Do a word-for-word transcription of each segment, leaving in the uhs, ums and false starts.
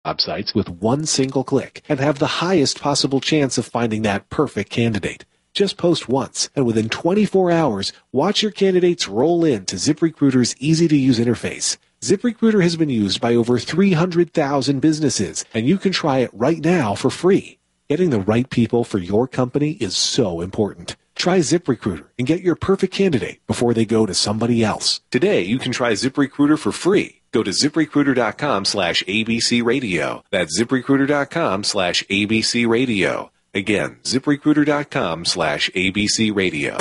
job sites with one single click and have the highest possible chance of finding that perfect candidate. Just post once, and within twenty-four hours, watch your candidates roll into ZipRecruiter's easy-to-use interface. ZipRecruiter has been used by over three hundred thousand businesses, and you can try it right now for free. Getting the right people for your company is so important. Try ZipRecruiter and get your perfect candidate before they go to somebody else. Today, you can try ZipRecruiter for free. Go to ZipRecruiter.com slash ABC Radio. That's ZipRecruiter.com slash ABC Radio. Again, ZipRecruiter.com slash ABC Radio.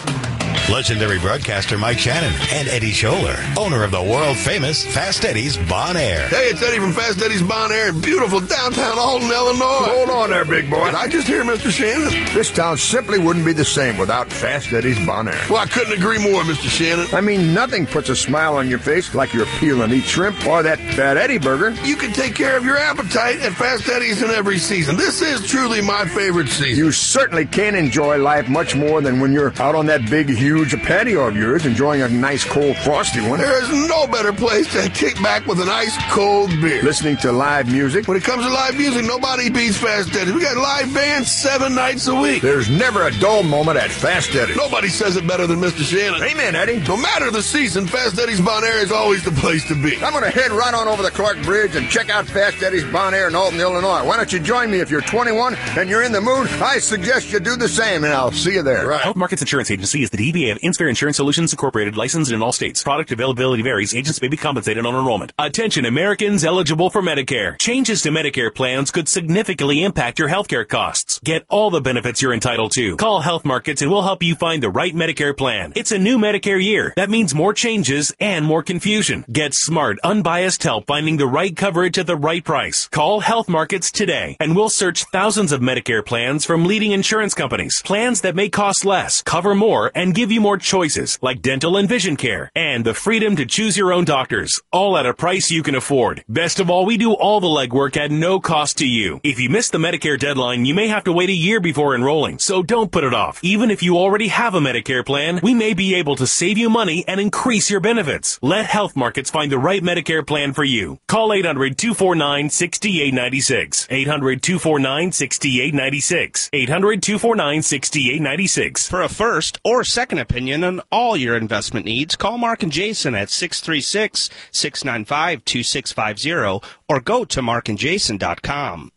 Legendary broadcaster Mike Shannon and Eddie Scholler, owner of the world-famous Fast Eddie's Bon Air. Hey, it's Eddie from Fast Eddie's Bon Air in beautiful downtown Alton, Illinois. Hold on there, big boy. Did I just hear Mister Shannon? This town simply wouldn't be the same without Fast Eddie's Bon Air. Well, I couldn't agree more, Mister Shannon. I mean, nothing puts a smile on your face like your peel and eat shrimp or that Fat Eddie burger. You can take care of your appetite at Fast Eddie's in every season. This is truly my favorite season. You certainly can enjoy life much more than when you're out on that big, huge patio of yours enjoying a nice, cold, frosty one. There is no better place to kick back with an ice cold beer. Listening to live music. When it comes to live music, nobody beats Fast Eddie's. We got live bands seven nights a week. There's never a dull moment at Fast Eddie's. Nobody says it better than Mister Shannon. Amen, Eddie. No matter the season, Fast Eddie's Bon Air is always the place to be. I'm going to head right on over the Clark Bridge and check out Fast Eddie's Bon Air in Alton, Illinois. Why don't you join me if you're twenty-one and you're in the mood? I suggest you do the same, and I'll see you there. Right. Health Markets Insurance Agency is the D B A of InSphere Insurance Solutions Incorporated, licensed in all states. Product availability varies. Agents may be compensated on enrollment. Attention Americans eligible for Medicare. Changes to Medicare plans could significantly impact your healthcare costs. Get all the benefits you're entitled to. Call Health Markets and we'll help you find the right Medicare plan. It's a new Medicare year. That means more changes and more confusion. Get smart, unbiased help finding the right coverage at the right price. Call Health Markets today and we'll search thousands of Medicare plans from leading insurance companies. Plans that may cost less, cover more, and give you more choices like dental and vision care, and the freedom to choose your own doctors, all at a price you can afford. Best of all, we do all the legwork at no cost to you. If you miss the Medicare deadline, you may have to wait a year before enrolling, so don't put it off. Even if you already have a Medicare plan, we may be able to save you money and increase your benefits. Let Health Markets find the right Medicare plan for you. Call eight hundred, two four nine, six eight nine six. eight hundred, two four nine, six eight nine six. eight hundred, two four nine, six eight nine six. For a first or second opinion on all your investment needs, call Mark and Jason at six three six, six nine five, two six five zero or go to mark and jason dot com.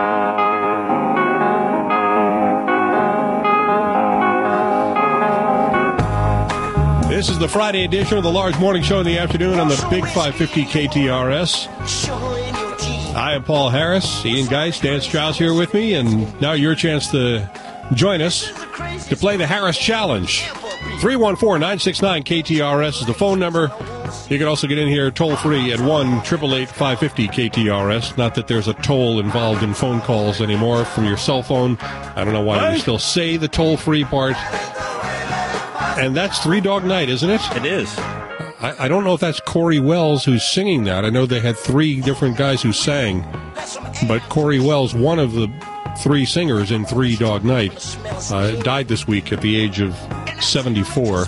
This is the Friday edition of the Large Morning Show in the afternoon on the Big five fifty K T R S. I am Paul Harris, Ian Geist, Dan Strauss here with me, and now your chance to join us to play the Harris Challenge. three one four, nine six nine, K T R S is the phone number. You can also get in here toll-free at one, eight eight eight, five five zero, K T R S. Not that there's a toll involved in phone calls anymore from your cell phone. I don't know why you still say the toll-free part. And that's Three Dog Night, isn't it? It is. I, I don't know if that's Corey Wells who's singing that. I know they had three different guys who sang. But Corey Wells, one of the three singers in Three Dog Night, uh, died this week at the age of seventy-four.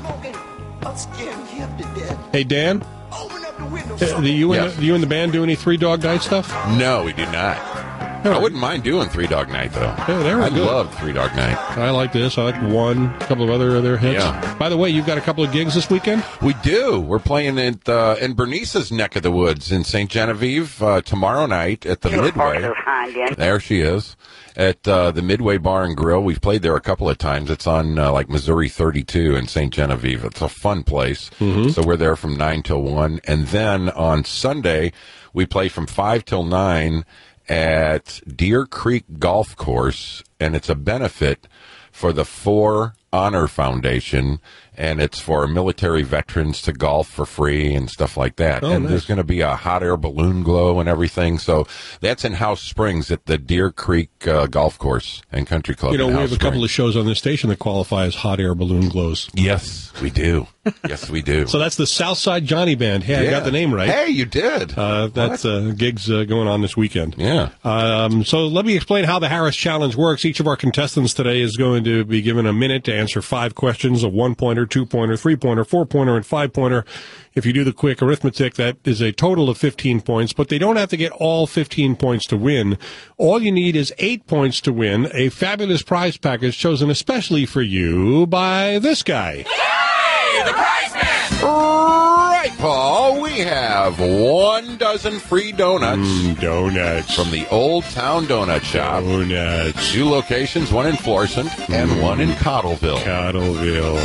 Hey, Dan? Uh, do, you yes. and the, do you and the band do any Three Dog Night stuff? No, we do not. Oh. I wouldn't mind doing Three Dog Night, though. Yeah, they were I good. love Three Dog Night. I like this. I like one, a couple of other other hits. Yeah. By the way, you've got a couple of gigs this weekend? We do. We're playing in, uh, in Bernice's neck of the woods in Saint Genevieve uh, tomorrow night at the Midway. There she is. At uh, the Midway Bar and Grill. We've played there a couple of times. It's on uh, like Missouri thirty-two in Saint Genevieve. It's a fun place. Mm-hmm. So we're there from nine till one. And then on Sunday, we play from five till nine at Deer Creek Golf Course, and it's a benefit for the For Honor Foundation, and it's for military veterans to golf for free and stuff like that. Oh, and nice. There's going to be a hot air balloon glow and everything. So that's in House Springs at the Deer Creek uh, Golf Course and Country Club. You know, in we House have a couple Springs. of shows on this station that qualify as hot air balloon glows. Yes, we do. Yes, we do. So that's the Southside Johnny Band. Hey, yeah. I got the name right. Hey, you did. Uh, that's uh, gigs uh, going on this weekend. Yeah. Um, so let me explain how the Harris Challenge works. Each of our contestants today is going to be given a minute to answer five questions, a one-pointer one-pointer, two-pointer, three-pointer, four-pointer, and five-pointer. If you do the quick arithmetic, that is a total of fifteen points, but they don't have to get all fifteen points to win. All you need is eight points to win a fabulous prize package chosen especially for you by this guy. Hey, the prize man! Right, Paul, we have one dozen free donuts. Mm, donuts. From the Old Town Donut Shop. Donuts. Two locations, one in Florissant and mm. one in Cottleville. Cottleville.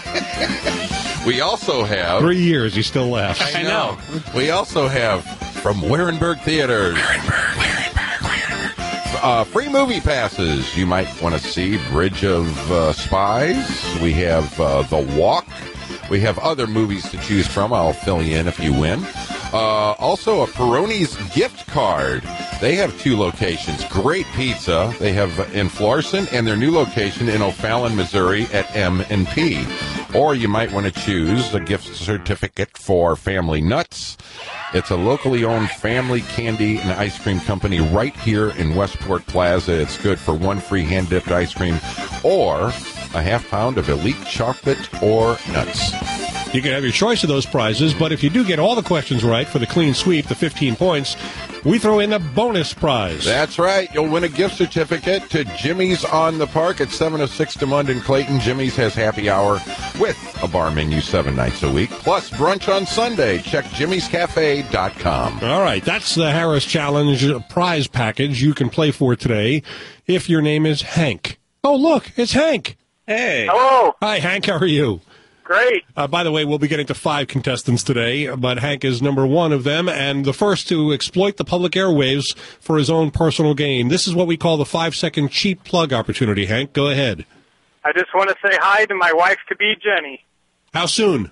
We also have... Three years, he still laughs. I know. We also have from Warenberg Theaters. Warenberg, Warenberg, Warenberg. Uh, free movie passes. You might want to see Bridge of uh, Spies. We have uh, The Walk. We have other movies to choose from. I'll fill you in if you win. Uh, also, a Peroni's gift card. They have two locations. Great pizza. They have in Florissant and their new location in O'Fallon, Missouri at M and P. Or you might want to choose a gift certificate for Family Nuts. It's a locally owned family candy and ice cream company right here in Westport Plaza. It's good for one free hand-dipped ice cream or a half pound of elite chocolate or nuts. You can have your choice of those prizes, but if you do get all the questions right for the clean sweep, the fifteen points, we throw in a bonus prize. That's right. You'll win a gift certificate to Jimmy's on the Park at seven oh six DeMond in Clayton. Jimmy's has happy hour with a bar menu seven nights a week, plus brunch on Sunday. Check jimmys cafe dot com. All right, that's the Harris Challenge prize package you can play for today if your name is Hank. Oh, look, it's Hank. Hey. Hello. Hi, Hank. How are you? Great. Uh, by the way, we'll be getting to five contestants today, but Hank is number one of them and the first to exploit the public airwaves for his own personal gain. This is what we call the five-second cheap plug opportunity. Hank, go ahead. I just want to say hi to my wife-to-be, Jenny. How soon?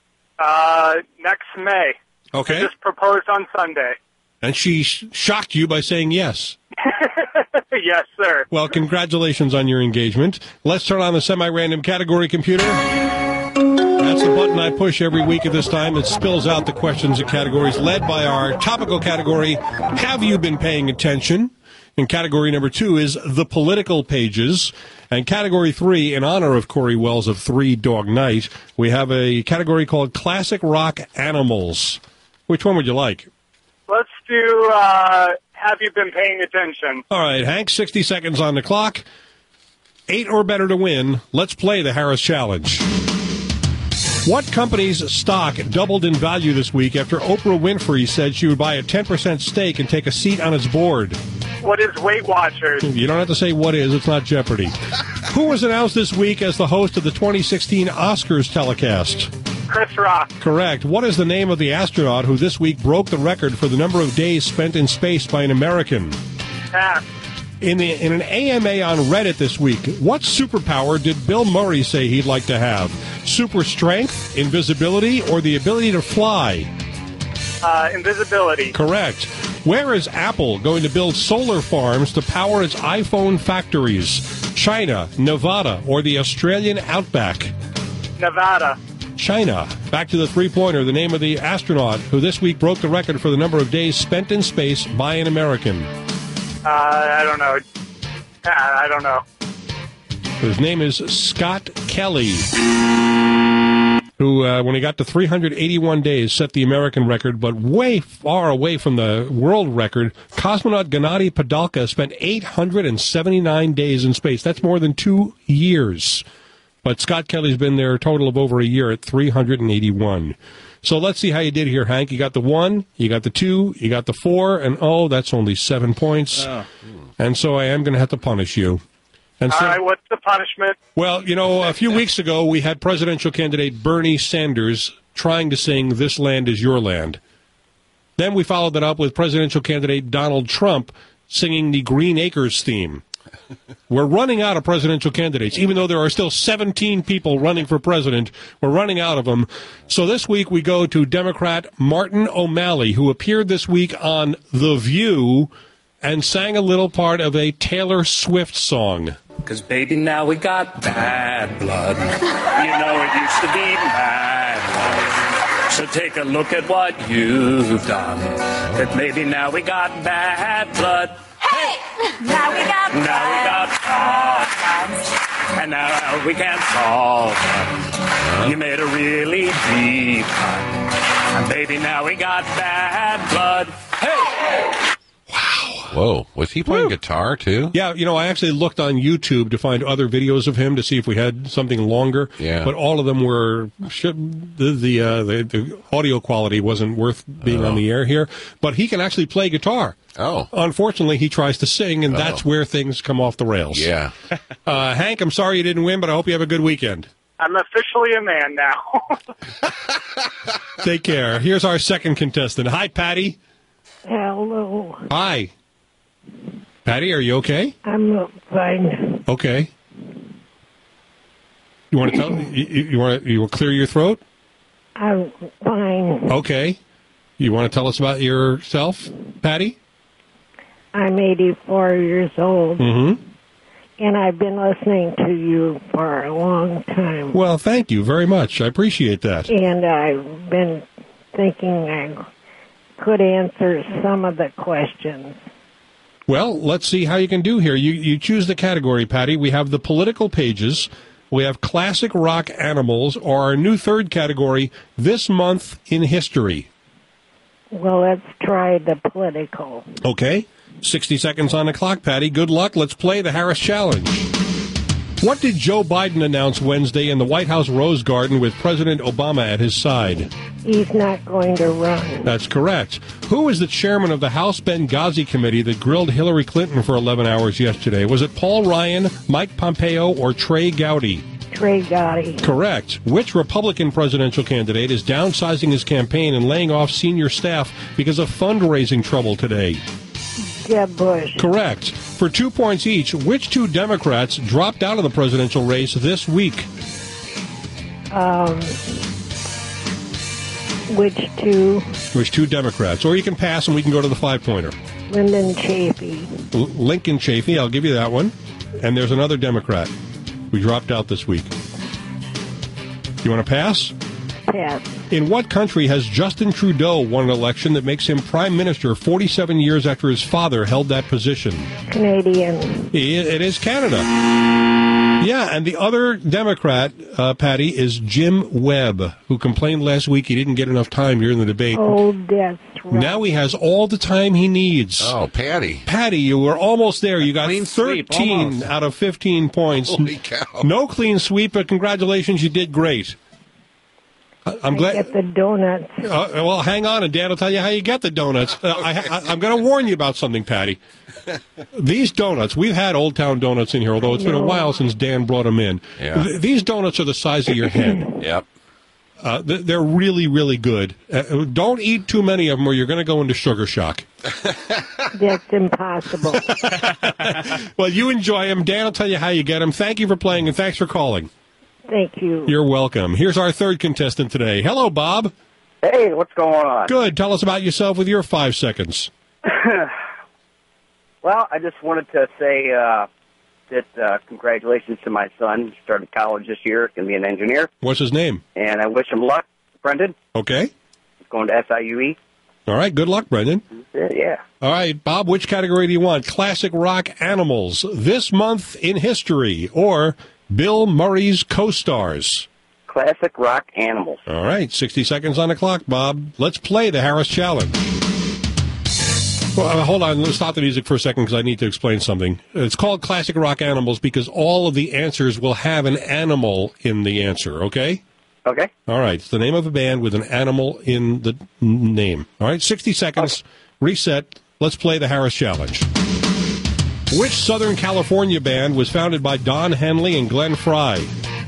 Uh, next May. Okay. I just proposed on Sunday. And she sh- shocked you by saying yes. Yes, sir. Well, congratulations on your engagement. Let's turn on the semi-random category computer. That's the button I push every week at this time. It spills out the questions and categories led by our topical category, Have You Been Paying Attention? And category number two is The Political Pages. And category three, in honor of Corey Wells of Three Dog Night, we have a category called Classic Rock Animals. Which one would you like? Let's do, uh, Have You Been Paying Attention? All right, Hank, sixty seconds on the clock. Eight or better to win. Let's play the Harris Challenge. What company's stock doubled in value this week after Oprah Winfrey said she would buy a ten percent stake and take a seat on its board? What is Weight Watchers? You don't have to say what is. It's not Jeopardy. Who was announced this week as the host of the twenty sixteen Oscars telecast? Chris Rock. Correct. What is the name of the astronaut who this week broke the record for the number of days spent in space by an American? Pass. In the in an A M A on Reddit this week, what superpower did Bill Murray say he'd like to have? Super strength, invisibility, or the ability to fly? Uh, invisibility. Correct. Where is Apple going to build solar farms to power its iPhone factories? China, Nevada, or the Australian outback? Nevada. China. Back to the three-pointer, the name of the astronaut who this week broke the record for the number of days spent in space by an American. Uh, I don't know. I don't know. His name is Scott Kelly, who, uh, when he got to three hundred eighty-one days, set the American record, but way far away from the world record. Cosmonaut Gennady Padalka spent eight hundred seventy-nine days in space. That's more than two years. But Scott Kelly's been there a total of over a year at three hundred eighty-one. So let's see how you did here, Hank. You got the one, you got the two, you got the four, and oh, that's only seven points. Oh. And so I am going to have to punish you. And All so, right, what's the punishment? Well, you know, a few weeks ago, we had presidential candidate Bernie Sanders trying to sing This Land Is Your Land. Then we followed that up with presidential candidate Donald Trump singing the Green Acres theme. We're running out of presidential candidates. Even though there are still seventeen people running for president, we're running out of them. So this week we go to Democrat Martin O'Malley, who appeared this week on The View and sang a little part of a Taylor Swift song. Because, baby, now we got bad blood. You know it used to be bad blood. So take a look at what you've done. That maybe now we got bad blood. Hey! Now we got Now we got bad. And now now we can't solve it. You made a really deep cut. And baby, now we got bad blood. Hey! Whoa. Was he playing Woo. guitar, too? Yeah, you know, I actually looked on YouTube to find other videos of him to see if we had something longer. Yeah. But all of them were, the the, uh, the, the audio quality wasn't worth being Oh. on the air here. But he can actually play guitar. Oh. Unfortunately, he tries to sing, and Oh. that's where things come off the rails. Yeah. Uh, Hank, I'm sorry you didn't win, but I hope you have a good weekend. I'm officially a man now. Take care. Here's our second contestant. Hi, Patty. Hello. Hi. Patty, are you okay? I'm fine. Okay. You want to tell? You, you want to? You will clear your throat? I'm fine. Okay. You want to tell us about yourself, Patty? I'm eighty-four years old, Mm-hmm. and I've been listening to you for a long time. Well, thank you very much. I appreciate that. And I've been thinking I could answer some of the questions. Well, let's see how you can do here. You you choose the category, Patty. We have the political pages. We have classic rock animals, or our new third category, this month in history. Well, let's try the political. Okay. sixty seconds on the clock, Patty. Good luck. Let's play the Harris Challenge. What did Joe Biden announce Wednesday in the White House Rose Garden with President Obama at his side? He's not going to run. That's correct. Who is the chairman of the House Benghazi Committee that grilled Hillary Clinton for eleven hours yesterday? Was it Paul Ryan, Mike Pompeo, or Trey Gowdy? Trey Gowdy. Correct. Which Republican presidential candidate is downsizing his campaign and laying off senior staff because of fundraising trouble today? Jeb Bush. Correct. For two points each, which two Democrats dropped out of the presidential race this week? Um, which two? Which two Democrats? Or you can pass and we can go to the five-pointer. Lyndon Chafee. L- Lincoln Chafee, I'll give you that one. And there's another Democrat who dropped out this week. You want to pass? Pass. In what country has Justin Trudeau won an election that makes him prime minister forty-seven years after his father held that position? Canadian. It is Canada. Yeah, and the other Democrat, uh, Patty, is Jim Webb, who complained last week he didn't get enough time during the debate. Oh, that's right. Now he has all the time he needs. Oh, Patty. Patty, you were almost there. You got Clean sweep, thirteen almost. out of fifteen points. Holy cow. No clean sweep, but congratulations, you did great. I- I'm I glad. get the donuts. Uh, well, hang on, and Dan will tell you how you get the donuts. Uh, I, I, I'm going to warn you about something, Patty. These donuts, we've had Old Town donuts in here, although it's been a No. while since Dan brought them in. Yeah. Th- these donuts are the size of your head. Yep. Uh, th- they're really, really good. Uh, don't eat too many of them or you're going to go into sugar shock. That's impossible. Well, you enjoy them. Dan will tell you how you get them. Thank you for playing, and thanks for calling. Thank you. You're welcome. Here's our third contestant today. Hello, Bob. Hey, what's going on? Good. Tell us about yourself with your five seconds. Well, I just wanted to say uh, that uh, congratulations to my son. He started college this year, going to be an engineer, What's his name? and I wish him luck. Brendan, Okay. he's going to S I U E. All right. Good luck, Brendan. Yeah, yeah. All right, Bob, which category do you want? Classic rock animals, this month in history, or Bill Murray's co-stars? Classic rock animals. All right, sixty seconds on the clock, Bob. Let's play the Harris Challenge. Well, uh, hold on. Let's stop the music for a second because I need to explain something. It's called Classic Rock Animals because all of the answers will have an animal in the answer, okay? Okay. All right. It's the name of a band with an animal in the n- name. All right, sixty seconds. Reset. Let's play the Harris Challenge. Which Southern California band was founded by Don Henley and Glenn Fry?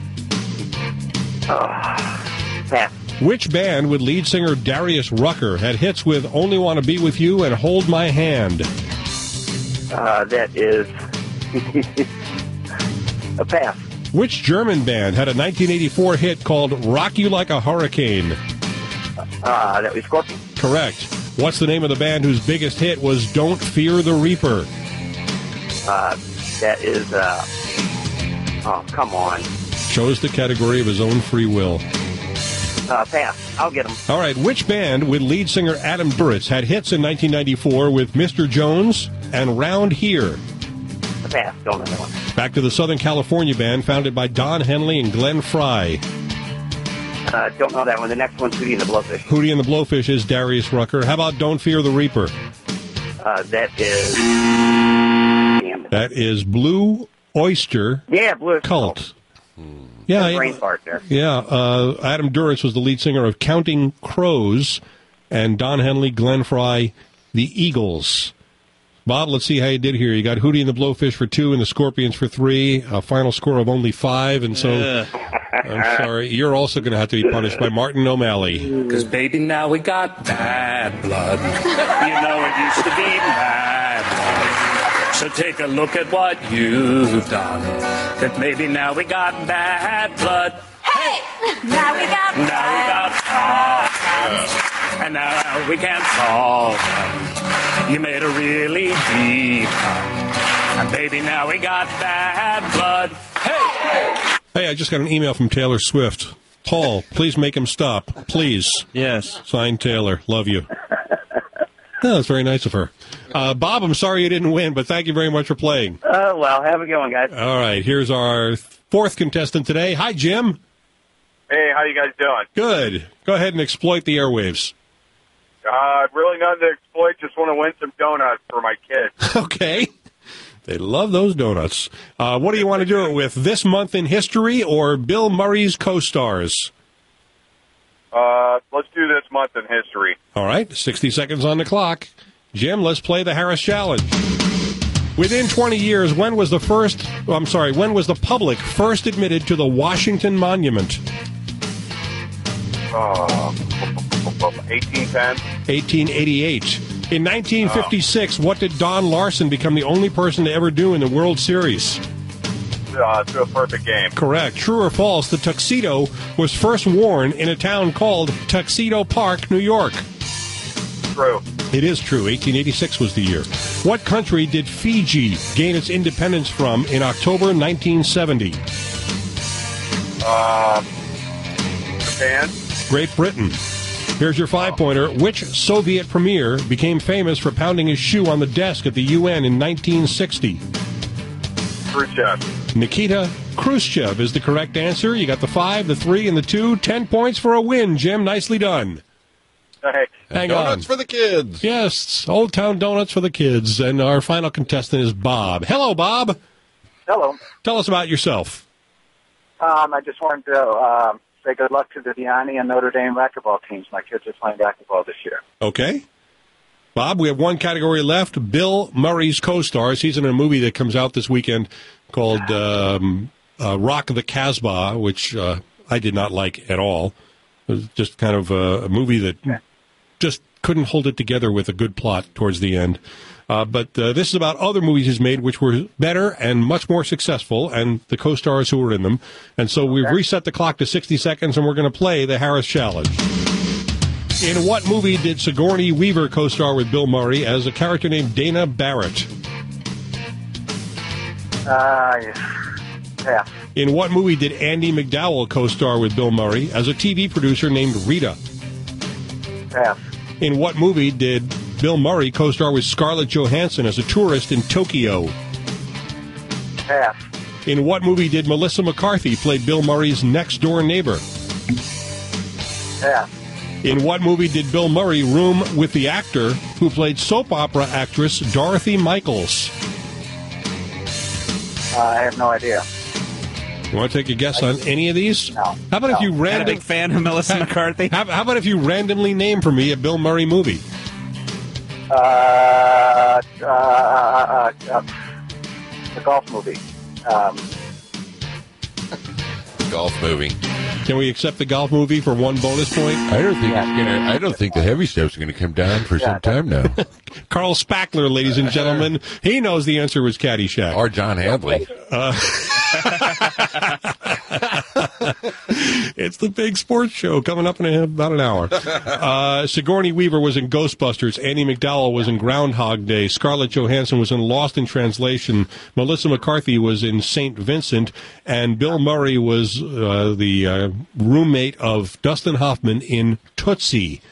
Pass. Which band with lead singer Darius Rucker had hits with Only Want to Be With You and Hold My Hand? Uh, that is a pass. Which German band had a nineteen eighty-four hit called Rock You Like a Hurricane? Uh, that was Scorpion. Correct. What's the name of the band whose biggest hit was Don't Fear the Reaper? Uh, that is, uh, oh, come on. Chose the category of his own free will. Uh, pass. I'll get him. All right. Which band with lead singer Adam Duritz had hits in nineteen ninety-four with Mister Jones and Round Here? pass. Don't know that one. Back to the Southern California band founded by Don Henley and Glenn Fry. Uh, don't know that one. The next one's Hootie and the Blowfish. Hootie and the Blowfish is Darius Rucker. How about Don't Fear the Reaper? Uh, that is... Damn it. That is Blue Oyster Yeah, Blue Cult. Yeah, yeah. brain fart there. Yeah, uh, Adam Duritz was the lead singer of Counting Crows, and Don Henley, Glenn Fry, the Eagles. Bob, let's see how you did here. You got Hootie and the Blowfish for two and the Scorpions for three, a final score of only five, and so... Yeah. I'm sorry, you're also going to have to be punished by Martin O'Malley. Because, baby, now we got bad blood. You know it used to be bad blood. So take a look at what you've done. That maybe now we got bad blood. Hey! Now we got Now we got problems. And now we can't solve them. You made a really deep cut. And baby, now we got bad blood. Hey! Hey, I just got an email from Taylor Swift. Paul, please make him stop. Please. Yes. Signed, Taylor. Love you. Oh, that's very nice of her. Uh, Bob, I'm sorry you didn't win, but thank you very much for playing. Uh, well, have a good one, guys. All right, here's our fourth contestant today. Hi, Jim. Hey, how you guys doing? Good. Go ahead and exploit the airwaves. Uh, really nothing to exploit. Just want to win some donuts for my kids. Okay. They love those donuts. Uh, what do you want to do it with? This Month in History or Bill Murray's co-stars? Uh, let's do this month in history. All right, sixty seconds on the clock. Jim, let's play the Harris Challenge. Within twenty years, when was the first, oh, I'm sorry, when was the public first admitted to the Washington Monument? Uh, eighteen ten. eighteen eighty-eight. In nineteen fifty-six, what did Don Larson become the only person to ever do in the World Series? Uh, to a perfect game. Correct. True or false, the tuxedo was first worn in a town called Tuxedo Park, New York? True. It is true. eighteen eighty-six was the year. What country did Fiji gain its independence from in October nineteen seventy? Uh, Japan. Great Britain. Here's your five-pointer. Which Soviet premier became famous for pounding his shoe on the desk at the U N in nineteen sixty? Khrushchev. Nikita Khrushchev is the correct answer. You got the five, the three, and the two. Ten points for a win, Jim. Nicely done. Thanks. Hang Donuts on. for the kids. Yes, Old Town Donuts for the kids. And our final contestant is Bob. Hello, Bob. Hello. Tell us about yourself. Um, I just wanted to uh, say good luck to the Vianney and Notre Dame racquetball teams. My kids are playing racquetball this year. Okay. Bob, we have one category left. Bill Murray's co-stars. He's in a movie that comes out this weekend called um, uh, Rock the Casbah, which uh, I did not like at all. It was just kind of a, a movie that just couldn't hold it together with a good plot towards the end. Uh, but uh, this is about other movies he's made which were better and much more successful, and the co-stars who were in them. And so we've reset the clock to sixty seconds, and we're going to play the Harris Challenge. In what movie did Sigourney Weaver co-star with Bill Murray as a character named Dana Barrett? Uh, yeah. In what movie did Andy McDowell co-star with Bill Murray as a T V producer named Rita? Pass. In what movie did Bill Murray co-star with Scarlett Johansson as a tourist in Tokyo? Pass. In what movie did Melissa McCarthy play Bill Murray's next-door neighbor? Pass. In what movie did Bill Murray room with the actor who played soap opera actress Dorothy Michaels? Uh, I have no idea. You want to take a guess on any of these? No. How about no. if you Not a random, big fan of Melissa McCarthy. How, how about if you randomly name for me a Bill Murray movie? Uh, uh, uh, uh, uh, the golf movie. Um, Golf movie. Can we accept the golf movie for one bonus point? I don't think it's gonna. I don't think the heavy stuff's going to come down for some time now. Carl Spackler, ladies and gentlemen, he knows the answer was Caddyshack. Or John Hadley. Uh, it's the big sports show coming up in a, about an hour. Uh, Sigourney Weaver was in Ghostbusters. Andy McDowell was in Groundhog Day. Scarlett Johansson was in Lost in Translation. Melissa McCarthy was in Saint Vincent. And Bill Murray was uh, the uh, roommate of Dustin Hoffman in Tootsie.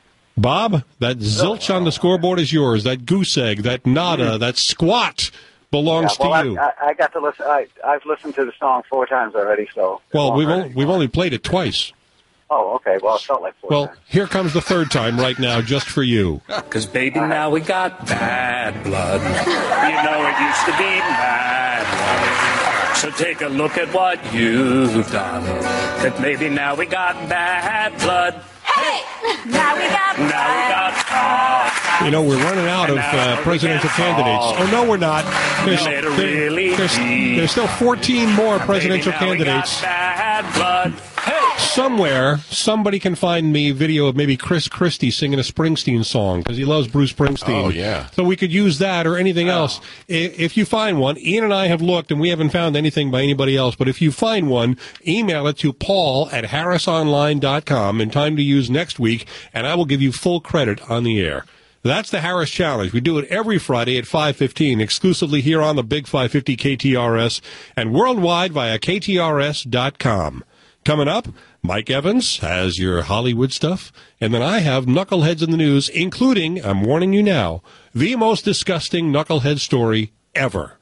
Bob, that zilch on the scoreboard is yours. That goose egg, that nada, that squat. belongs yeah, well, to you. I, I, I got to listen. I, I've listened to the song four times already. So Well, we've only, we've only played it twice. Oh, okay. Well, it felt like four Well, times. here comes the third time right now, just for you. Because, baby, now we got bad blood. You know it used to be bad blood. So take a look at what you've done. That maybe now we got bad blood. Hey! Now we got Now we got bad. You know, we're running out of uh, presidential candidates. Oh, no, we're not. There's, Made a there- really there's, there's still fourteen more presidential Baby, now we got candidates. bad blood. Hey! Somewhere, somebody can find me a video of maybe Chris Christie singing a Springsteen song, because he loves Bruce Springsteen. Oh, yeah. So we could use that or anything else. I- If you find one, Ian and I have looked, and we haven't found anything by anybody else, but if you find one, email it to paul at harris online dot com in time to use next week, and I will give you full credit on the air. That's the Harris Challenge. We do it every Friday at five fifteen, exclusively here on the Big five fifty K T R S and worldwide via K T R S dot com. Coming up, Mike Evans has your Hollywood stuff, and then I have Knuckleheads in the News, including, I'm warning you now, the most disgusting Knucklehead story ever.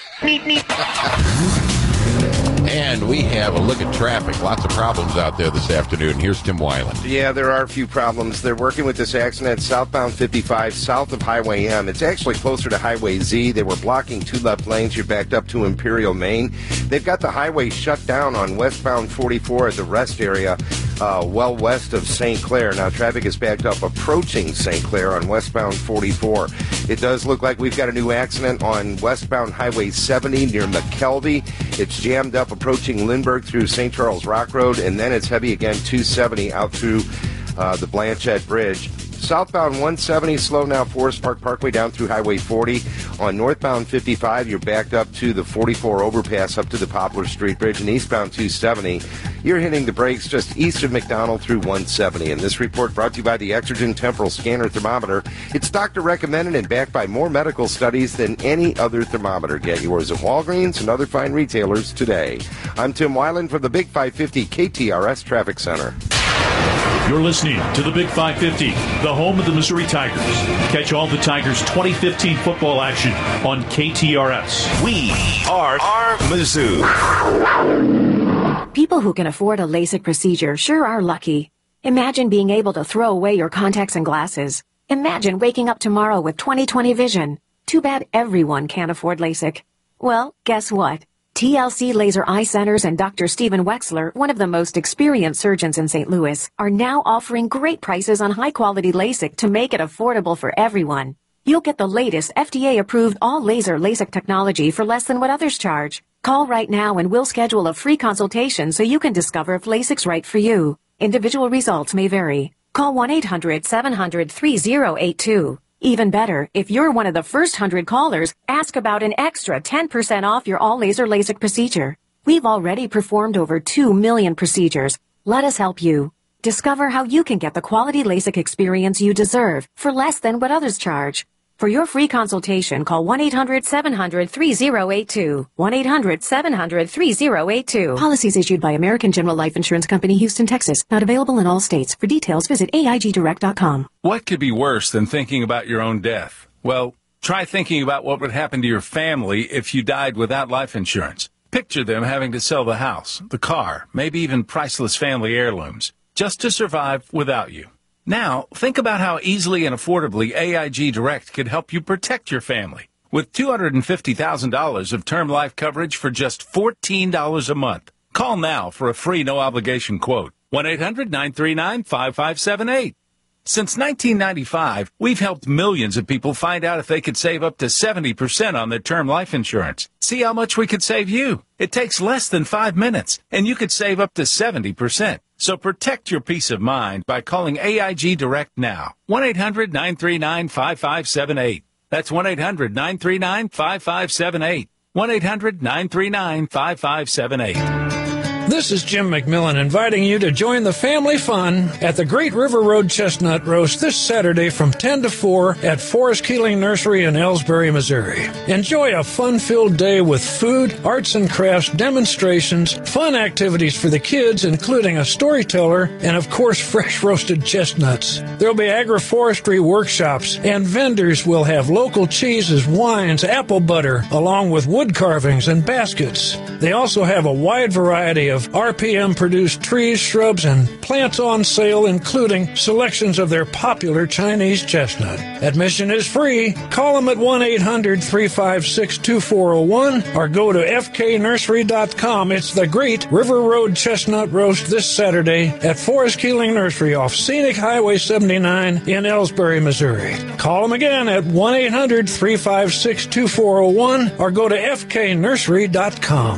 And we have a look at traffic. Lots of problems out there this afternoon. Here's Tim Weiland. Yeah, there are a few problems. They're working with this accident southbound fifty-five, south of Highway M. It's actually closer to Highway Z. They were blocking two left lanes. You're backed up to Imperial, Maine. They've got the highway shut down on westbound forty-four at the rest area, uh, well west of Saint Clair. Now, traffic is backed up approaching Saint Clair on westbound forty-four. It does look like we've got a new accident on westbound Highway seventy near McKelvey. It's jammed up approaching Lindbergh through Saint Charles Rock Road, and then it's heavy again, two seventy out through uh, the Blanchette Bridge. Southbound one seventy, slow now, Forest Park Parkway down through Highway forty. On northbound fifty-five, you're backed up to the forty-four overpass up to the Poplar Street Bridge. And eastbound two seventy, you're hitting the brakes just east of McDonald through one seventy. And this report brought to you by the Exergen Temporal Scanner Thermometer. It's doctor recommended and backed by more medical studies than any other thermometer. Get yours at Walgreens and other fine retailers today. I'm Tim Weiland from the Big five fifty K T R S Traffic Center. You're listening to the Big five fifty, the home of the Missouri Tigers. Catch all the Tigers' twenty fifteen football action on K T R S. We are, are Mizzou. People who can afford a LASIK procedure sure are lucky. Imagine being able to throw away your contacts and glasses. Imagine waking up tomorrow with twenty twenty vision. Too bad everyone can't afford LASIK. Well, guess what? T L C Laser Eye Centers and Doctor Stephen Wexler, one of the most experienced surgeons in Saint Louis, are now offering great prices on high-quality LASIK to make it affordable for everyone. You'll get the latest F D A-approved all-laser LASIK technology for less than what others charge. Call right now and we'll schedule a free consultation so you can discover if LASIK's right for you. Individual results may vary. Call one eight hundred seven hundred three oh eight two. Even better, if you're one of the first hundred callers, ask about an extra ten percent off your all-laser LASIK procedure. We've already performed over two million procedures. Let us help you. Discover how you can get the quality LASIK experience you deserve for less than what others charge. For your free consultation, call one eight hundred seven hundred three oh eight two. one eight hundred seven hundred three oh eight two. Policies issued by American General Life Insurance Company, Houston, Texas. Not available in all states. For details, visit A I G direct dot com. What could be worse than thinking about your own death? Well, try thinking about what would happen to your family if you died without life insurance. Picture them having to sell the house, the car, maybe even priceless family heirlooms, just to survive without you. Now, think about how easily and affordably A I G Direct could help you protect your family. With two hundred fifty thousand dollars of term life coverage for just fourteen dollars a month. Call now for a free no-obligation quote. one eight hundred nine three nine five five seven eight. Since nineteen ninety-five, we've helped millions of people find out if they could save up to seventy percent on their term life insurance. See how much we could save you. It takes less than five minutes, and you could save up to seventy percent. So protect your peace of mind by calling A I G Direct now. one eight hundred nine three nine five five seven eight. That's one eight hundred nine three nine five five seven eight. one eight hundred nine three nine five five seven eight. This is Jim McMillan inviting you to join the family fun at the Great River Road Chestnut Roast this Saturday from ten to four at Forest Keeling Nursery in Ellsbury, Missouri. Enjoy a fun-filled day with food, arts and crafts, demonstrations, fun activities for the kids, including a storyteller, and of course fresh roasted chestnuts. There'll be agroforestry workshops, and vendors will have local cheeses, wines, apple butter, along with wood carvings and baskets. They also have a wide variety of R P M-produced trees, shrubs, and plants on sale, including selections of their popular Chinese chestnut. Admission is free. Call them at one eight hundred, three five six, two four zero one or go to f k nursery dot com. It's the Great River Road Chestnut Roast this Saturday at Forest Keeling Nursery off Scenic Highway seventy-nine in Ellsbury, Missouri. Call them again at one eight hundred, three five six, two four zero one or go to f k nursery dot com.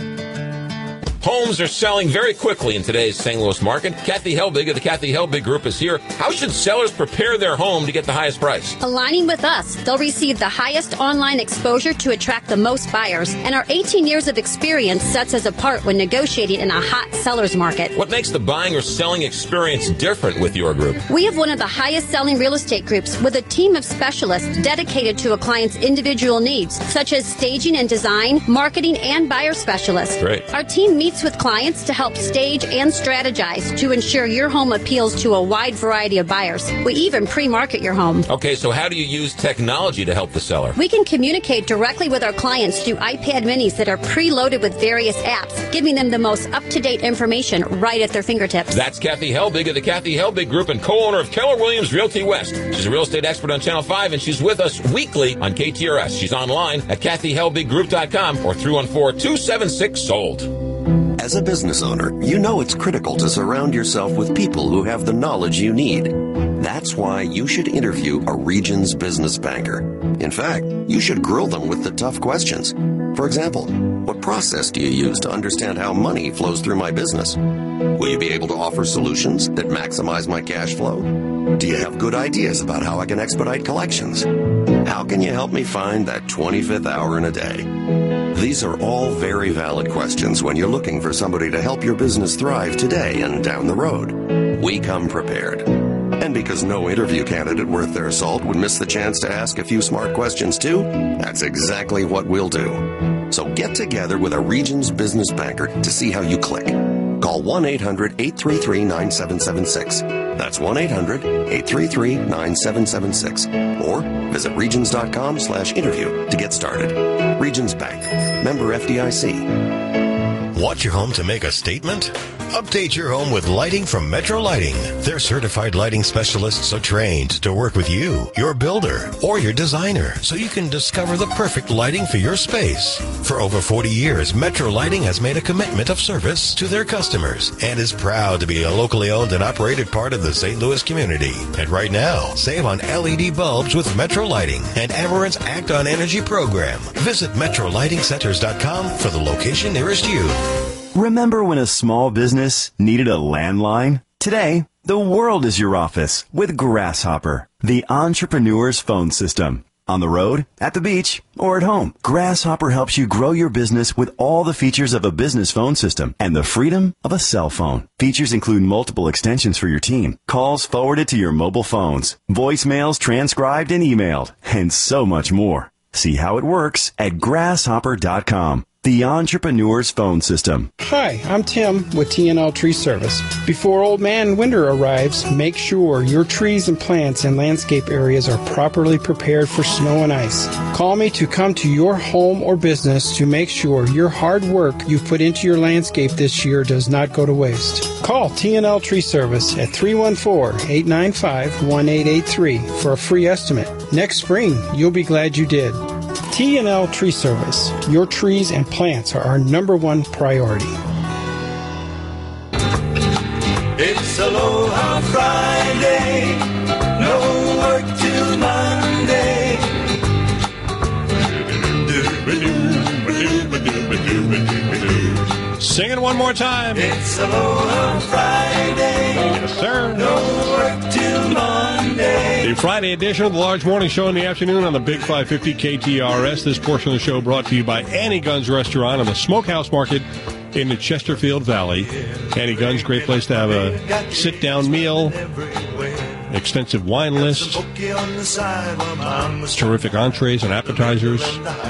Homes are selling very quickly in today's Saint Louis market. Kathy Helbig of the Kathy Helbig Group is here. How should sellers prepare their home to get the highest price? Aligning with us, they'll receive the highest online exposure to attract the most buyers, and our eighteen years of experience sets us apart when negotiating in a hot seller's market. What makes the buying or selling experience different with your group? We have one of the highest selling real estate groups with a team of specialists dedicated to a client's individual needs, such as staging and design, marketing, and buyer specialists. Great. Our team meets with clients to help stage and strategize to ensure your home appeals to a wide variety of buyers. We even pre-market your home. Okay, so how do you use technology to help the seller? We can communicate directly with our clients through iPad minis that are preloaded with various apps, giving them the most up-to-date information right at their fingertips. That's Kathy Helbig of the Kathy Helbig Group and co-owner of Keller Williams Realty West. She's a real estate expert on Channel five, and she's with us weekly on K T R S. She's online at kathy helbig group dot com or three one four, two seven six, sold. As a business owner, you know it's critical to surround yourself with people who have the knowledge you need. That's why you should interview a Regions business banker. In fact, you should grill them with the tough questions. For example, what process do you use to understand how money flows through my business? Will you be able to offer solutions that maximize my cash flow? Do you have good ideas about how I can expedite collections? How can you help me find that twenty-fifth hour in a day? These are all very valid questions when you're looking for somebody to help your business thrive today and down the road. We come prepared. And because no interview candidate worth their salt would miss the chance to ask a few smart questions too, that's exactly what we'll do. So get together with a Regions business banker to see how you click. Call one eight hundred, eight three three, nine seven seven six. That's one eight hundred, eight three three, nine seven seven six. Or visit regions.com slash interview to get started. Regions Bank. Member F D I C. Want your home to make a statement? Update your home with lighting from Metro Lighting. Their certified lighting specialists are trained to work with you, your builder, or your designer, so you can discover the perfect lighting for your space. For over forty years, Metro Lighting has made a commitment of service to their customers and is proud to be a locally owned and operated part of the Saint Louis community. And right now, save on L E D bulbs with Metro Lighting and Amarant's Act on Energy program. Visit metro lighting centers dot com for the location nearest you. Remember when a small business needed a landline? Today, the world is your office with Grasshopper, the entrepreneur's phone system. On the road, at the beach, or at home, Grasshopper helps you grow your business with all the features of a business phone system and the freedom of a cell phone. Features include multiple extensions for your team, calls forwarded to your mobile phones, voicemails transcribed and emailed, and so much more. See how it works at grasshopper dot com. The entrepreneur's phone system. Hi, I'm Tim with T and L Tree Service. Before Old Man Winter arrives, make sure your trees and plants and landscape areas are properly prepared for snow and ice. Call me to come to your home or business to make sure your hard work you've put into your landscape this year does not go to waste. Call T and L Tree Service at three one four, eight nine five, one eight eight three for a free estimate. Next spring, you'll be glad you did. T and L Tree Service. Your trees and plants are our number one priority. It's Aloha Friday, no work till Monday. Sing it one more time. It's Aloha Friday. Yes, sir. No work till Monday. The Friday edition of the Large Morning Show in the afternoon on the Big five fifty K T R S. This portion of the show brought to you by Annie Gunn's Restaurant on the Smokehouse Market in the Chesterfield Valley. Annie Gunn's, great place to have a sit-down meal, extensive wine list, terrific entrees and appetizers.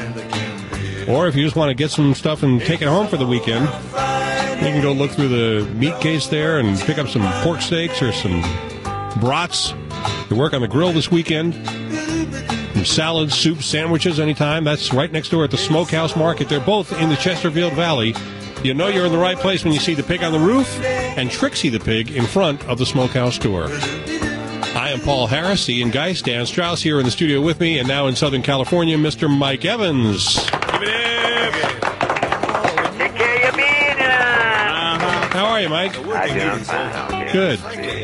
Or if you just want to get some stuff and take it home for the weekend, you can go look through the meat case there and pick up some pork steaks or some brats. You work on the grill this weekend. Some salads, soups, sandwiches anytime. That's right next door at the Smokehouse Market. They're both in the Chesterfield Valley. You know you're in the right place when you see the pig on the roof and Trixie the pig in front of the Smokehouse door. I am Paul Harris, Ian Geist, Dan Strauss here in the studio with me, and now in Southern California, Mister Mike Evans. Give it in. Take care of your uh, How are you, Mike? I'm doing fine. Good.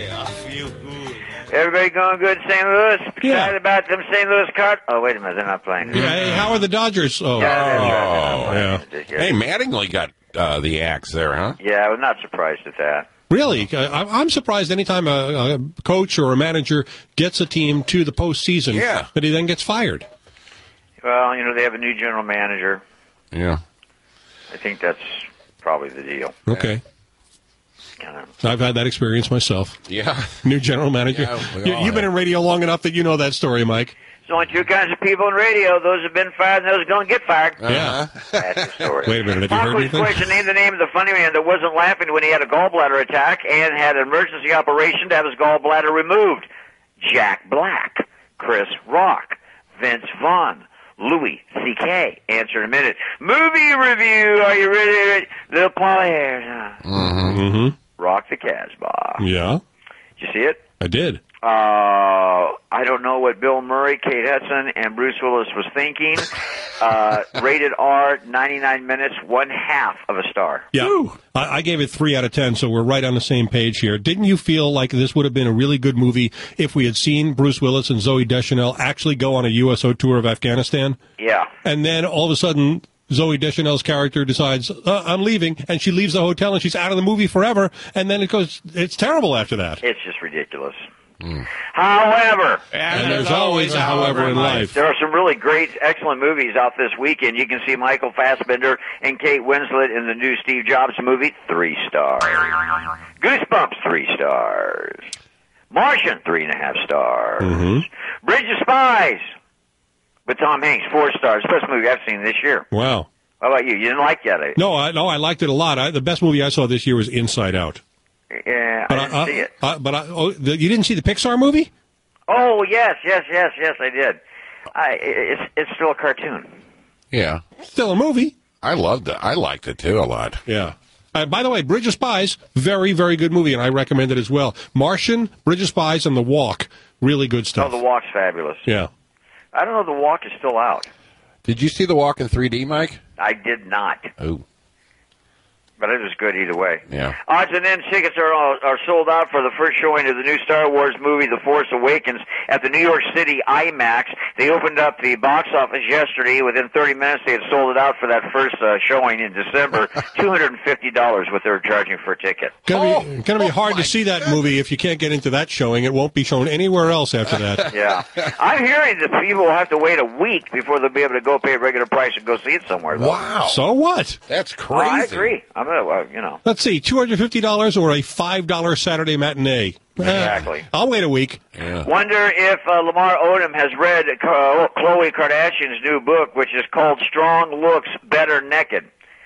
Everybody going good in Saint Louis? Excited Yeah. about them Saint Louis Cardinals? Oh, wait a minute. They're not playing. Yeah, hey, how are the Dodgers? Oh, Yeah, Oh, yeah. Hey, Mattingly got uh, the axe there, huh? Yeah, I was not surprised at that. Really? I- I'm surprised anytime a, a coach or a manager gets a team to the postseason Yeah. that he then gets fired. Well, you know, they have a new general manager. Yeah. I think that's probably the deal. Okay. I've had that experience myself. Yeah. New general manager. Yeah, we you, all you've been in radio long enough that you know that story, Mike. There's only two kinds of people in radio, those who've been fired and those who don't get fired. Yeah. That's the story. Wait a minute. Have you heard Fox anything? question, name the name of the funny man that wasn't laughing when he had a gallbladder attack and had an emergency operation to have his gallbladder removed. Jack Black, Chris Rock, Vince Vaughn, Louis C K. Answer in a minute. Movie review. Are you ready? Little Paul Harris. Huh? Mm-hmm. Rock the Casbah. Yeah. Did you see it? I did. Uh, I don't know what Bill Murray, Kate Hudson, and Bruce Willis was thinking. Uh, rated R, ninety-nine minutes, one half of a star. Yeah. I, I gave it three out of ten, so we're right on the same page here. Didn't you feel like this would have been a really good movie if we had seen Bruce Willis and Zooey Deschanel actually go on a U S O tour of Afghanistan? Yeah. And then all of a sudden, Zooey Deschanel's character decides, uh, I'm leaving, and she leaves the hotel and she's out of the movie forever, and then it goes, it's terrible after that. It's just ridiculous. However, And there's always a however in life. There are some really great, excellent movies out this weekend. You can see Michael Fassbender and Kate Winslet in the new Steve Jobs movie, three stars. Goosebumps, three stars. Martian, three and a half stars. Mm-hmm. Bridge of Spies with Tom Hanks, four stars. Best movie I've seen this year. Wow. How about you? You didn't like that? eh? No, I, no, I liked it a lot. I, the best movie I saw this year was Inside Out. Yeah, I But didn't I, see it. I, but I, oh, the, you didn't see the Pixar movie? Oh, yes, yes, yes, yes, I did. I, it's it's still a cartoon. Yeah. Still a movie. I loved it. I liked it, too, a lot. Yeah. Uh, by the way, Bridge of Spies, very, very good movie, and I recommend it as well. Martian, Bridge of Spies, and The Walk, really good Oh, stuff. The Walk's fabulous. Yeah. I don't know if The Walk is still out. Did you see The Walk in three D, Mike? I did not. Oh. But it was good either way. Yeah. Odds and ends tickets are are sold out for the first showing of the new Star Wars movie, The Force Awakens, at the New York City IMAX. They opened up the box office yesterday. Within thirty minutes, they had sold it out for that first uh, showing in December. two hundred fifty dollars what they're charging for a ticket. Gonna be, gonna be hard to see that movie if you can't get into that showing. It won't be shown anywhere else after that. Yeah. I'm hearing that people will have to wait a week before they'll be able to go pay a regular price and go see it somewhere, though. Wow. So what? That's Well, I crazy. agree. I'm gonna, uh, you know. Let's see, two hundred fifty dollars or a five dollar Saturday matinee? Exactly. Eh, I'll wait a week. Wonder if uh, Lamar Odom has read uh, Khloe Kardashian's new book, which is called Strong Looks, Better Naked.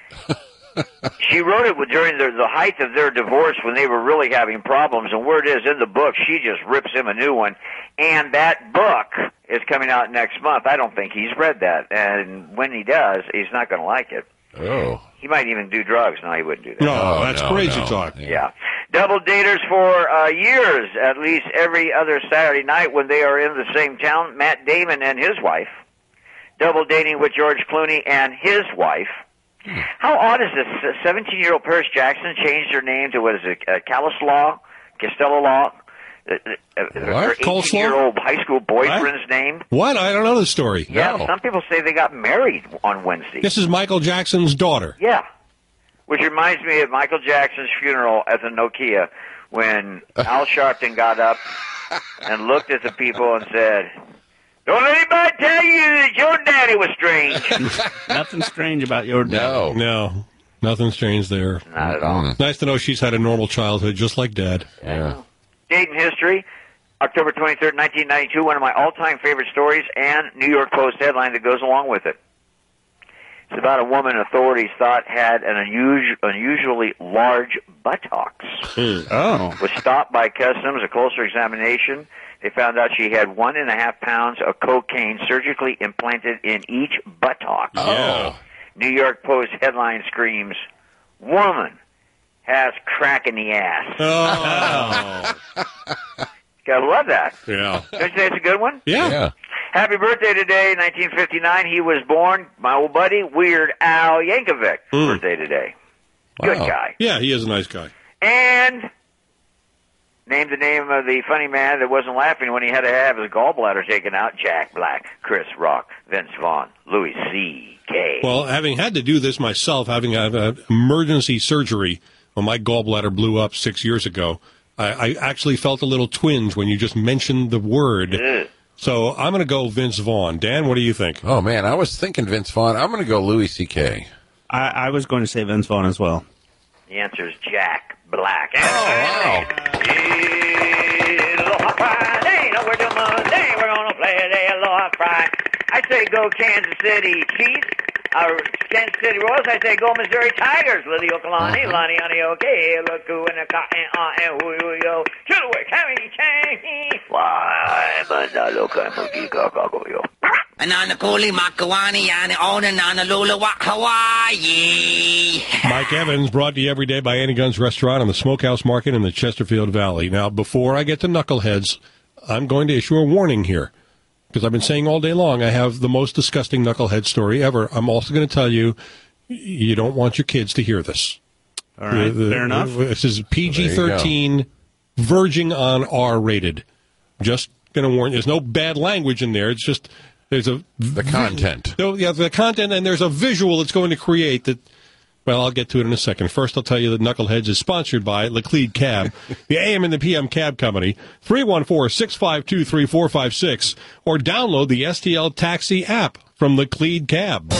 She wrote it during the, the height of their divorce when they were really having problems, and word is, in the book, she just rips him a new one. And that book is coming out next month. I don't think he's read that, and when he does, he's not going to like it. Oh. He might even do drugs. No, he wouldn't do that. No, Oh, that's no, crazy no. talk. Yeah. Double daters for uh, years, at least every other Saturday night when they are in the same town. Matt Damon and his wife. Double dating with George Clooney and his wife. How odd is this? seventeen-year-old Paris Jackson changed her name to, what is it, uh, Calislaw? Costello Law? Uh, uh, her eighteen-year-old high school boyfriend's name. What? I don't know the story. Yeah, No. some people say they got married on Wednesday. This is Michael Jackson's daughter. Yeah. Which reminds me of Michael Jackson's funeral at the Nokia when Al Sharpton got up and looked at the people and said, "Don't let anybody tell you that your daddy was strange." Nothing strange about your dad. No. No. Nothing's changed there. Not at all. Nice to know she's had a normal childhood, just like Dad. Yeah. Date in history, October twenty-third, nineteen ninety-two, one of my all-time favorite stories and New York Post headline that goes along with it. It's about a woman authorities thought had an unusual, unusually large buttocks. Oh. Was stopped by customs. A closer examination, they found out she had one and a half pounds of cocaine surgically implanted in each buttock. Oh. New York Post headline screams, "Woman has crack in the ass." Oh. Gotta love that. Yeah. Don't you think it's a good one? Yeah. Yeah. Happy birthday today, nineteen fifty-nine. He was born, my old buddy, Weird Al Yankovic. Mm. Birthday today. Good Wow. guy. Yeah, he is a nice guy. And named the name of the funny man that wasn't laughing when he had to have his gallbladder taken out. Jack Black, Chris Rock, Vince Vaughn, Louis C K. Well, having had to do this myself, having had uh, emergency surgery when my gallbladder blew up six years ago, I, I actually felt a little twinge when you just mentioned the word. Ugh. So I'm going to go Vince Vaughn. Dan, what do you think? Oh, man, I was thinking Vince Vaughn. I'm going to go Louis C K. I, I was going to say Vince Vaughn as well. The answer is Jack Black. And Oh, wow. Aloha Friday, no, we're doing Monday. We're gonna play the Aloha Friday. I say go Kansas City Chiefs. Uh, Kansas City Royals. I say go Missouri Tigers. Lily Okalani, Uh-huh. Lani Ani Okay, look who in the cotton on and who you yo. To the way, carry change. Why, but I look at Mookie Kakago yo. Anana Koli Makawani and Onanana Lula Hawaii. Mike Evans, brought to you every day by Annie Gunn's Restaurant on the Smokehouse Market in the Chesterfield Valley. Now, before I get to knuckleheads, I'm going to issue a warning here, because I've been saying all day long I have the most disgusting knucklehead story ever. I'm also going to tell you, you don't want your kids to hear this. All right, The- the- fair enough. This is P G thirteen, verging on R rated. Just going to warn you, there's no bad language in there. It's just, there's a... The content. No, yeah, the content, and there's a visual it's going to create that... Well, I'll get to it in a second. First, I'll tell you that Knuckleheads is sponsored by Laclede Cab, the A M and the P M Cab Company, three one four, six five two, three four five six, or download the S T L Taxi app from Laclede Cab.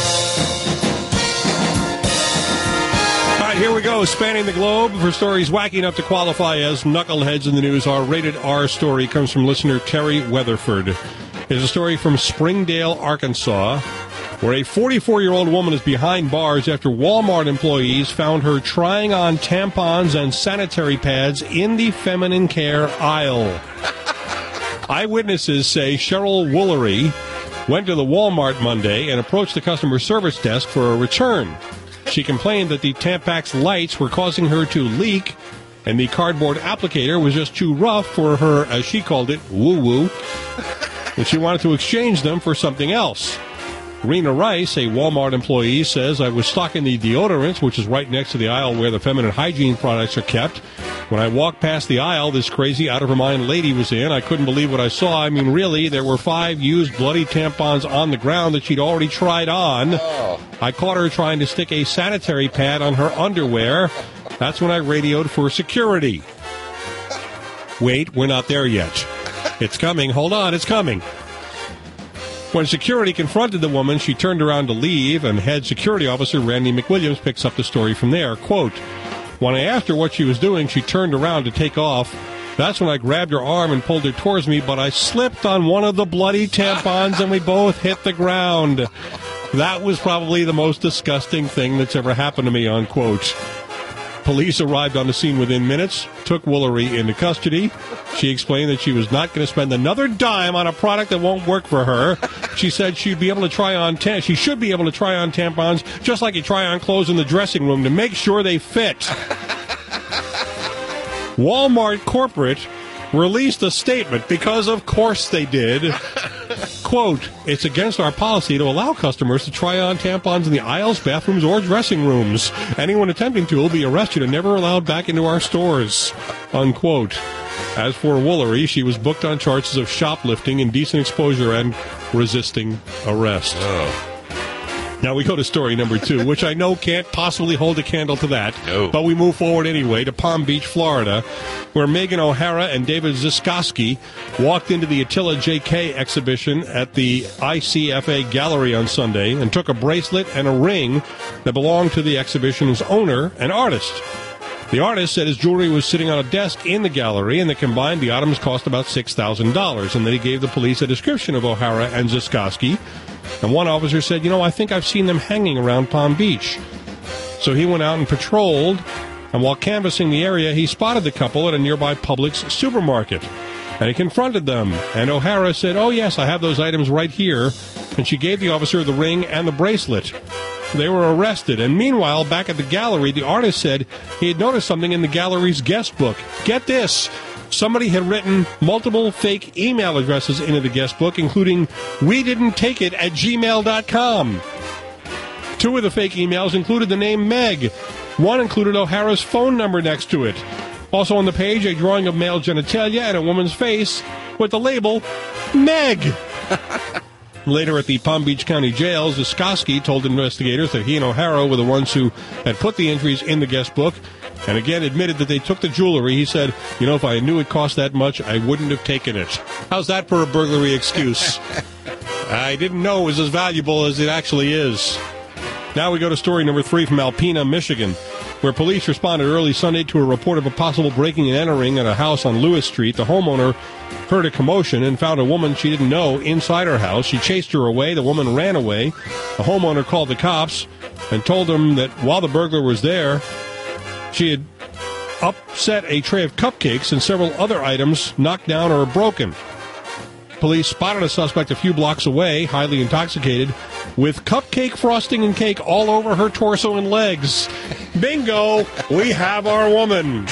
All right, here we go, spanning the globe for stories wacky enough to qualify as Knuckleheads in the news. Our rated R story comes from listener Terry Weatherford. It's a story from Springdale, Arkansas, where a forty-four-year-old woman is behind bars after Walmart employees found her trying on tampons and sanitary pads in the feminine care aisle. Eyewitnesses say Cheryl Woolery went to the Walmart Monday and approached the customer service desk for a return. She complained that the Tampax lights were causing her to leak, and the cardboard applicator was just too rough for her, as she called it, woo-woo, and she wanted to exchange them for something else. Rena Rice, a Walmart employee, says, I was stocking the deodorants, which is right next to the aisle where the feminine hygiene products are kept. When I walked past the aisle, this crazy, out-of-her-mind lady was in. I couldn't believe what I saw. I mean, really, there were five used bloody tampons on the ground that she'd already tried on. Oh. I caught her trying to stick a sanitary pad on her underwear. That's when I radioed for security. Wait, we're not there yet. It's coming. Hold on, it's coming. When security confronted the woman, she turned around to leave, and head security officer Randy McWilliams picks up the story from there. Quote, when I asked her what she was doing, she turned around to take off. That's when I grabbed her arm and pulled her towards me, but I slipped on one of the bloody tampons, and we both hit the ground. That was probably the most disgusting thing that's ever happened to me, unquote. Police arrived on the scene within minutes, took Woolery into custody. She explained that she was not going to spend another dime on a product that won't work for her. She said she'd be able to try on ta- she should be able to try on tampons just like you try on clothes in the dressing room to make sure they fit. Walmart corporate released a statement because of course they did. Quote, it's against our policy to allow customers to try on tampons in the aisles, bathrooms, or dressing rooms. Anyone attempting to will be arrested and never allowed back into our stores. Unquote. As for Woolery, she was booked on charges of shoplifting, indecent exposure, and resisting arrest. Oh. Now we go to story number two, which I know can't possibly hold a candle to that. No. But we move forward anyway to Palm Beach, Florida, where Megan O'Hara and David Ziskowski walked into the Attila J K exhibition at the I C F A Gallery on Sunday and took a bracelet and a ring that belonged to the exhibition's owner and artist. The artist said his jewelry was sitting on a desk in the gallery, and that combined the items cost about six thousand dollars. And then he gave the police a description of O'Hara and Ziskowski. And one officer said, you know, I think I've seen them hanging around Palm Beach. So he went out and patrolled, and while canvassing the area, he spotted the couple at a nearby Publix supermarket. And he confronted them. And O'Hara said, oh, yes, I have those items right here. And she gave the officer the ring and the bracelet. They were arrested. And meanwhile, back at the gallery, the artist said he had noticed something in the gallery's guest book. Get this. Somebody had written multiple fake email addresses into the guest book, including we didn't take it at gmail dot com. Two of the fake emails included the name Meg. One included O'Hara's phone number next to it. Also on the page, a drawing of male genitalia and a woman's face with the label Meg. Later at the Palm Beach County Jail, Ziskowski told investigators that he and O'Hara were the ones who had put the entries in the guest book, and again admitted that they took the jewelry. He said, you know, if I knew it cost that much, I wouldn't have taken it. How's that for a burglary excuse? I didn't know it was as valuable as it actually is. Now we go to story number three from Alpena, Michigan, where police responded early Sunday to a report of a possible breaking and entering at a house on Lewis Street. The homeowner heard a commotion and found a woman she didn't know inside her house. She chased her away. The woman ran away. The homeowner called the cops and told them that while the burglar was there, she had upset a tray of cupcakes and several other items knocked down or broken. Police spotted a suspect a few blocks away, highly intoxicated, with cupcake frosting and cake all over her torso and legs. Bingo! We have our woman.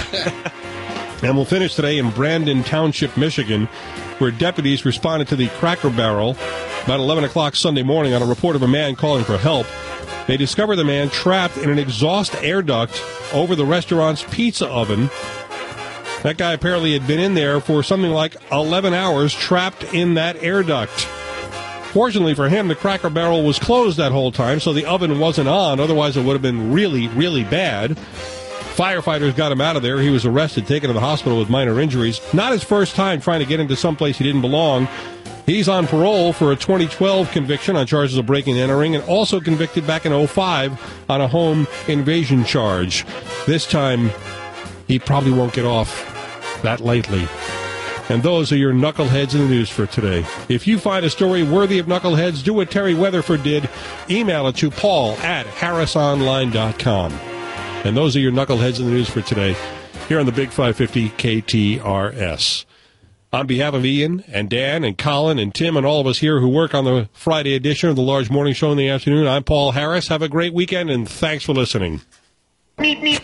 And we'll finish today in Brandon Township, Michigan, where deputies responded to the Cracker Barrel about eleven o'clock Sunday morning on a report of a man calling for help. They discovered the man trapped in an exhaust air duct over the restaurant's pizza oven. That guy apparently had been in there for something like eleven hours, trapped in that air duct. Fortunately for him, the Cracker Barrel was closed that whole time, so the oven wasn't on. Otherwise, it would have been really, really bad. Firefighters got him out of there. He was arrested, taken to the hospital with minor injuries. Not his first time trying to get into someplace he didn't belong. He's on parole for a twenty twelve conviction on charges of breaking and entering, and also convicted back in oh five on a home invasion charge. This time, he probably won't get off that lightly. And those are your Knuckleheads in the news for today. If you find a story worthy of Knuckleheads, do what Terry Weatherford did. Email it to Paul at harris online dot com. And those are your Knuckleheads in the news for today, here on the Big five fifty K T R S. On behalf of Ian and Dan and Colin and Tim and all of us here who work on the Friday edition of the Large Morning Show in the afternoon, I'm Paul Harris. Have a great weekend, and thanks for listening. Meet me.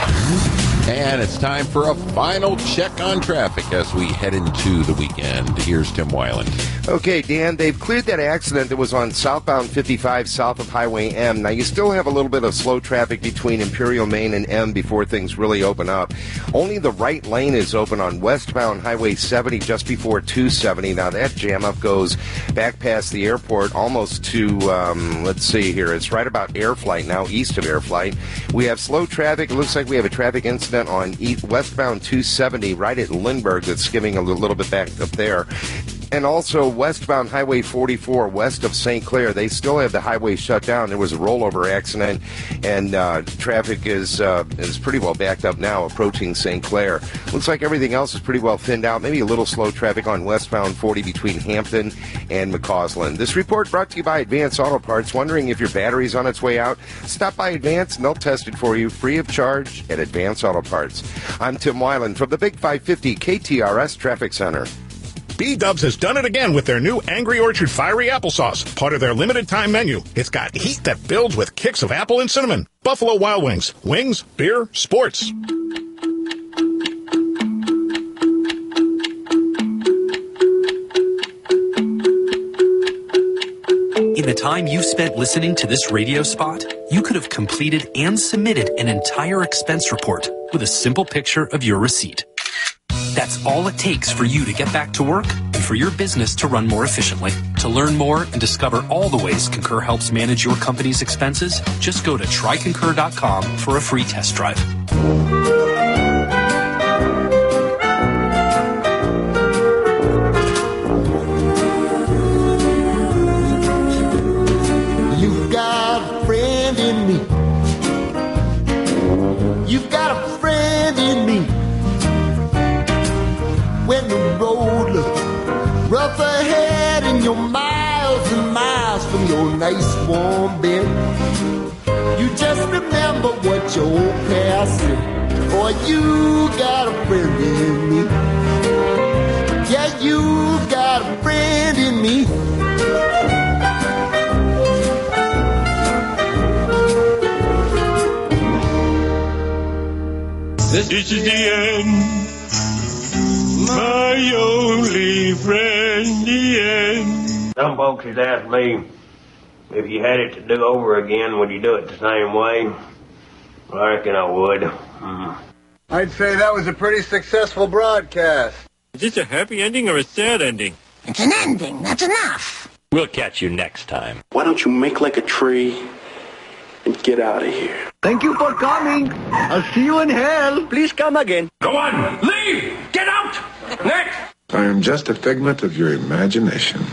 And it's time for a final check on traffic as we head into the weekend. Here's Tim Weiland. Okay, Dan, they've cleared that accident that was on southbound fifty-five south of Highway M. Now, you still have a little bit of slow traffic between Imperial Main and M before things really open up. Only the right lane is open on westbound Highway seventy just before two seventy. Now, that jam-up goes back past the airport almost to, um, let's see here, it's right about Air Flight now, east of Air Flight. We have slow traffic. It looks like we have a traffic incident on east, westbound two seventy right at Lindbergh that's skimming a little bit back up there. And also westbound Highway forty-four west of Saint Clair, they still have the highway shut down. There was a rollover accident, and uh, traffic is uh, is pretty well backed up now approaching Saint Clair. Looks like everything else is pretty well thinned out. Maybe a little slow traffic on westbound forty between Hampton and McCausland. This report brought to you by Advance Auto Parts. Wondering if your battery's on its way out? Stop by Advance and they'll test it for you free of charge at Advance Auto Parts. I'm Tim Weiland from the Big five fifty K T R S Traffic Center. B-Dubs has done it again with their new Angry Orchard Fiery Applesauce, part of their limited-time menu. It's got heat that builds with kicks of apple and cinnamon. Buffalo Wild Wings. Wings, beer, sports. In the time you spent listening to this radio spot, you could have completed and submitted an entire expense report with a simple picture of your receipt. That's all it takes for you to get back to work and for your business to run more efficiently. To learn more and discover all the ways Concur helps manage your company's expenses, just go to try concur dot com for a free test drive. You've got a friend in me. You've got a friend in me. When the road looks rough ahead and you're miles and miles from your nice warm bed, you just remember what your old past said. Boy, you got a friend in me. Yeah, you got a friend in me. This is the end. My only friend, the end. Some folks has asked me if you had it to do over again, would you do it the same way? Well, I reckon I would. Mm. I'd say that was a pretty successful broadcast. Is this a happy ending or a sad ending? It's an ending. That's enough. We'll catch you next time. Why don't you make like a tree and get out of here? Thank you for coming. I'll see you in hell. Please come again. Go on, leave! Get out! Next! I am just a figment of your imagination.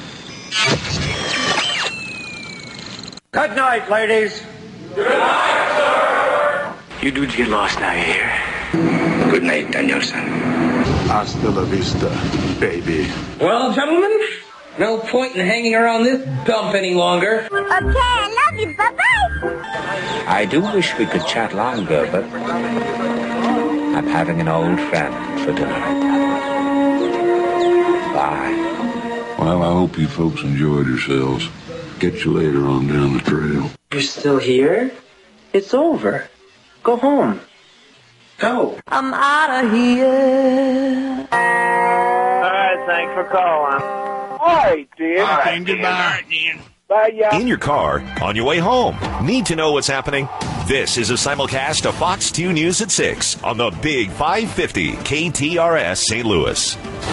Good night, ladies. Good night, sir. You dudes get lost now, you hear? Good night, Danielson. Hasta la vista, baby. Well, gentlemen, no point in hanging around this dump any longer. Okay, I love you. Bye-bye. I do wish we could chat longer, but I'm having an old friend for dinner. Bye. Well, I hope you folks enjoyed yourselves. Get you later on down the trail. You're still here? It's over. Go home. Go. I'm out of here. All right, thanks for calling. All right, Dan. All right, Dan. goodbye. Bye, yeah. In your car, on your way home. Need to know what's happening? This is a simulcast of Fox two News at six on the Big five fifty K T R S Saint Louis.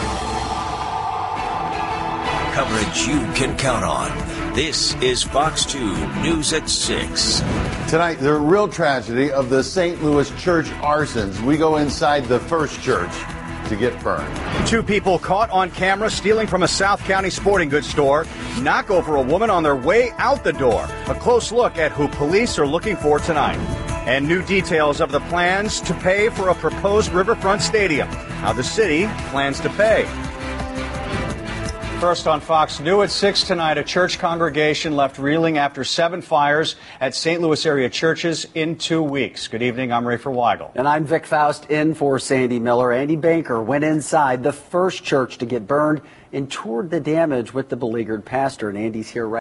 Coverage you can count on. This is Fox two News at six. Tonight, the real tragedy of the Saint Louis church arsons. We go inside the first church to get burned. Two people caught on camera stealing from a South County sporting goods store, knock over a woman on their way out the door. A close look at who police are looking for tonight. And new details of the plans to pay for a proposed riverfront stadium. How the city plans to pay. First on Fox News at six tonight, a church congregation left reeling after seven fires at Saint Louis area churches in two weeks. Good evening, I'm Rafer Weigel. And I'm Vic Faust in for Sandy Miller. Andy Banker went inside the first church to get burned and toured the damage with the beleaguered pastor. And Andy's here right